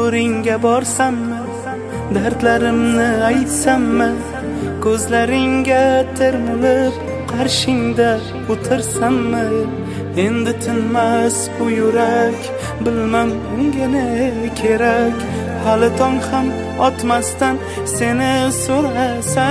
huzuringga borsammi, dardlarimni aytsammi, ko'zlaringga termulib qarshingda o'tirsammi, endi tinmas bu yurak, bilmam unga ne kerak. Hali tong ham otmasdan seni so'rasa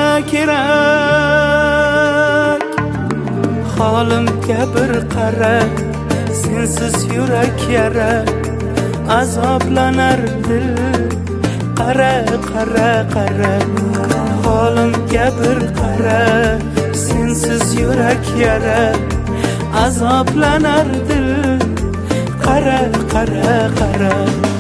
kerak. Holimga bir qara, sensiz yurak yara, azoblanar dil. Qara, qara, qara, holimga bir qara, sensiz yurak yara, azoblanar dil. Qara, qara, qara.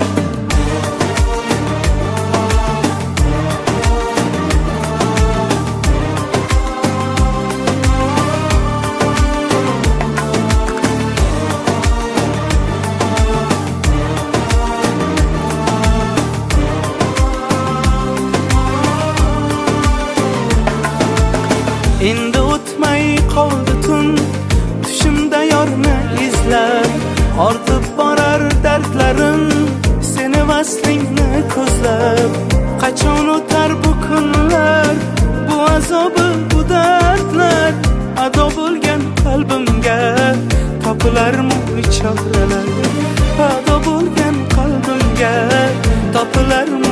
Endi o'tmay qoldi tun, tushimda yorni izlab, ortib borar dardlarim, seni vaslingni ko'zlab. Qachon o'tar bu kunlar, bu azobi, bu dardlar, ado bo'lgan qalbimga topilarmi choralar, ado bo'lgan qalbimga topilarmi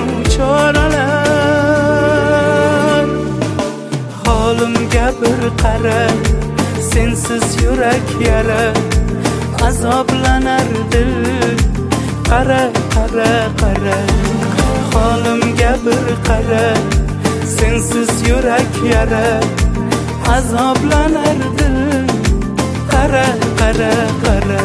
choralar. Holimga bir qara, sensiz yurak yara, azoblanar dil. Qara, qara, qara, holimga bir qara, sensiz yurak yara, azoblanar dil. Qara, qara, qara.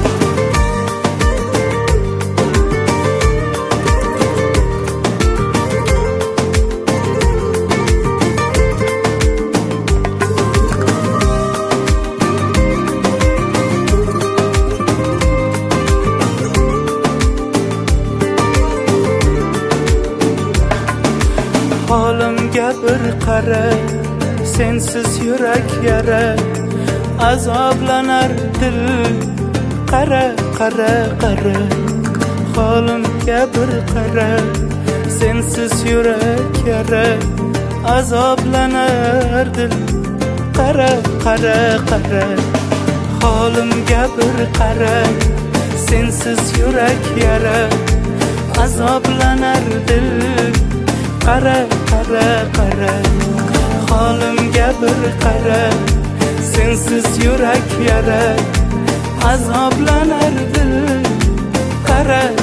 Holimga bir qara, sensiz yurak yara, azoblanar dil. Qara, qara, qara, holimga bir qara, sensiz yurak yara, azoblanar dil. Qara, qara, qara, holimga bir qara, sensiz yurak yara, azoblanar dil. Qara, qara, qara, holimga bir qara, sensiz yurak yara, azoblanar dil. Qara,